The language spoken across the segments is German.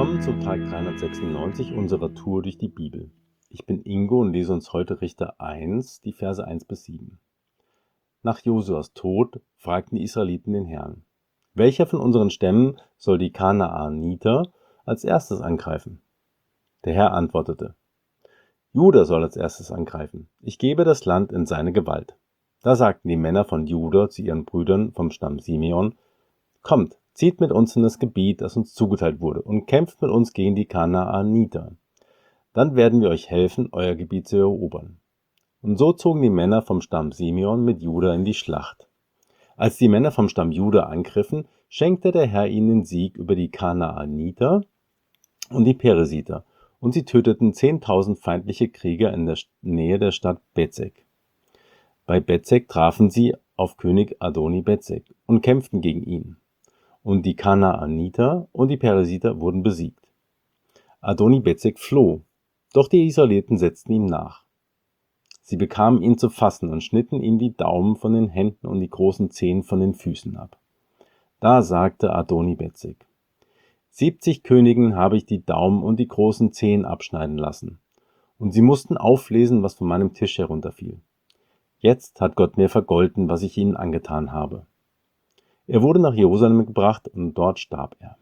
Willkommen zum Tag 396 unserer Tour durch die Bibel. Ich bin Ingo und lese uns heute Richter 1, die Verse 1 bis 7. Nach Josuas Tod fragten die Israeliten den Herrn: Welcher von unseren Stämmen soll die Kanaaniter als erstes angreifen? Der Herr antwortete: Juda soll als erstes angreifen. Ich gebe das Land in seine Gewalt. Da sagten die Männer von Juda zu ihren Brüdern vom Stamm Simeon: Kommt, zieht mit uns in das Gebiet, das uns zugeteilt wurde, und kämpft mit uns gegen die Kanaaniter. Dann werden wir euch helfen, euer Gebiet zu erobern. Und so zogen die Männer vom Stamm Simeon mit Juda in die Schlacht. Als die Männer vom Stamm Juda angriffen, schenkte der Herr ihnen den Sieg über die Kanaaniter und die Peresiter, und sie töteten 10.000 feindliche Krieger in der Nähe der Stadt Bezek. Bei Bezek trafen sie auf König Adoni-Bezek und kämpften gegen ihn. Und die Kanaaniter und die Peresiter wurden besiegt. Adoni-Bezek floh, doch die Israeliten setzten ihm nach. Sie bekamen ihn zu fassen und schnitten ihm die Daumen von den Händen und die großen Zehen von den Füßen ab. Da sagte Adoni-Bezek: 70 Königen habe ich die Daumen und die großen Zehen abschneiden lassen, und sie mussten auflesen, was von meinem Tisch herunterfiel. Jetzt hat Gott mir vergolten, was ich ihnen angetan habe. Er wurde nach Jerusalem gebracht und dort starb er.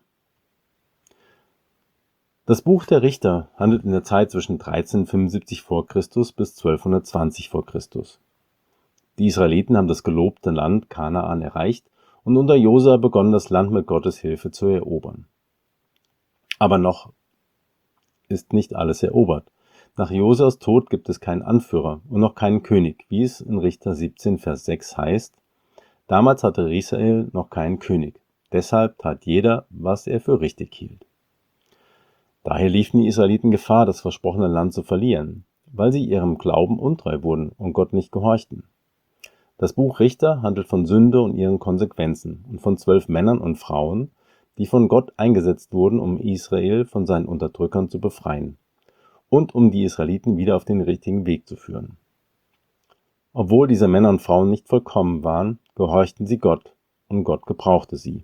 Das Buch der Richter handelt in der Zeit zwischen 1375 v. Chr. bis 1220 v. Chr. Die Israeliten haben das gelobte Land Kanaan erreicht und unter Josua begonnen, das Land mit Gottes Hilfe zu erobern. Aber noch ist nicht alles erobert. Nach Josuas Tod gibt es keinen Anführer und noch keinen König, wie es in Richter 17, Vers 6 heißt: Damals hatte Israel noch keinen König, deshalb tat jeder, was er für richtig hielt. Daher liefen die Israeliten Gefahr, das versprochene Land zu verlieren, weil sie ihrem Glauben untreu wurden und Gott nicht gehorchten. Das Buch Richter handelt von Sünde und ihren Konsequenzen und von 12 Männern und Frauen, die von Gott eingesetzt wurden, um Israel von seinen Unterdrückern zu befreien und um die Israeliten wieder auf den richtigen Weg zu führen. Obwohl diese Männer und Frauen nicht vollkommen waren, gehorchten sie Gott, und Gott gebrauchte sie.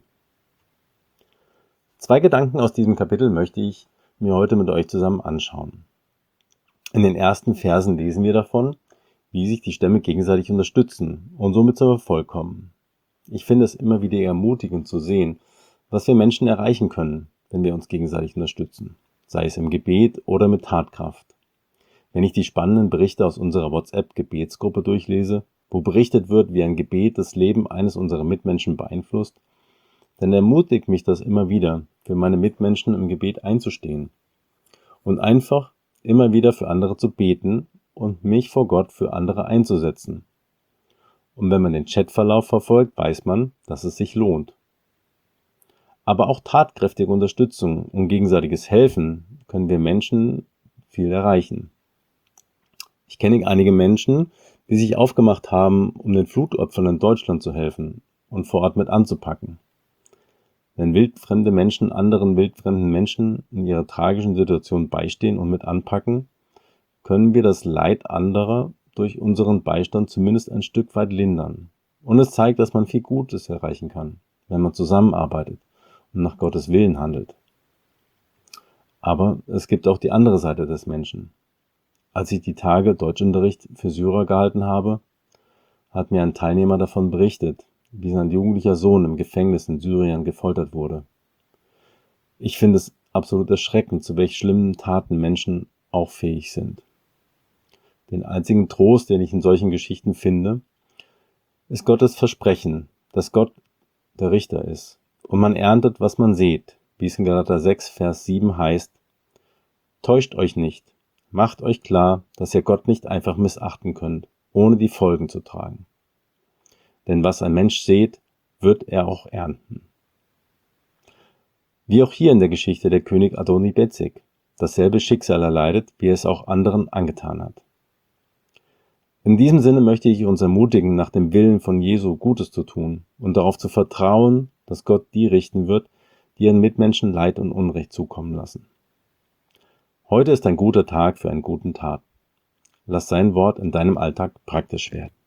2 Gedanken aus diesem Kapitel möchte ich mir heute mit euch zusammen anschauen. In den ersten Versen lesen wir davon, wie sich die Stämme gegenseitig unterstützen und somit zum Erfolg kommen. Ich finde es immer wieder ermutigend zu sehen, was wir Menschen erreichen können, wenn wir uns gegenseitig unterstützen, sei es im Gebet oder mit Tatkraft. Wenn ich die spannenden Berichte aus unserer WhatsApp-Gebetsgruppe durchlese, wo berichtet wird, wie ein Gebet das Leben eines unserer Mitmenschen beeinflusst, dann ermutigt mich das immer wieder, für meine Mitmenschen im Gebet einzustehen und einfach immer wieder für andere zu beten und mich vor Gott für andere einzusetzen. Und wenn man den Chatverlauf verfolgt, weiß man, dass es sich lohnt. Aber auch tatkräftige Unterstützung und gegenseitiges Helfen können wir Menschen viel erreichen. Ich kenne einige Menschen, die sich aufgemacht haben, um den Flutopfern in Deutschland zu helfen und vor Ort mit anzupacken. Wenn wildfremde Menschen anderen wildfremden Menschen in ihrer tragischen Situation beistehen und mit anpacken, können wir das Leid anderer durch unseren Beistand zumindest ein Stück weit lindern. Und es zeigt, dass man viel Gutes erreichen kann, wenn man zusammenarbeitet und nach Gottes Willen handelt. Aber es gibt auch die andere Seite des Menschen. Als ich die Tage Deutschunterricht für Syrer gehalten habe, hat mir ein Teilnehmer davon berichtet, wie sein jugendlicher Sohn im Gefängnis in Syrien gefoltert wurde. Ich finde es absolut erschreckend, zu welch schlimmen Taten Menschen auch fähig sind. Den einzigen Trost, den ich in solchen Geschichten finde, ist Gottes Versprechen, dass Gott der Richter ist und man erntet, was man sät, wie es in Galater 6, Vers 7 heißt: Täuscht euch nicht, macht euch klar, dass ihr Gott nicht einfach missachten könnt, ohne die Folgen zu tragen. Denn was ein Mensch sät, wird er auch ernten. Wie auch hier in der Geschichte der König Adoni-Bezek dasselbe Schicksal erleidet, wie er es auch anderen angetan hat. In diesem Sinne möchte ich uns ermutigen, nach dem Willen von Jesu Gutes zu tun und darauf zu vertrauen, dass Gott die richten wird, die ihren Mitmenschen Leid und Unrecht zukommen lassen. Heute ist ein guter Tag für einen guten Tat. Lass sein Wort in deinem Alltag praktisch werden.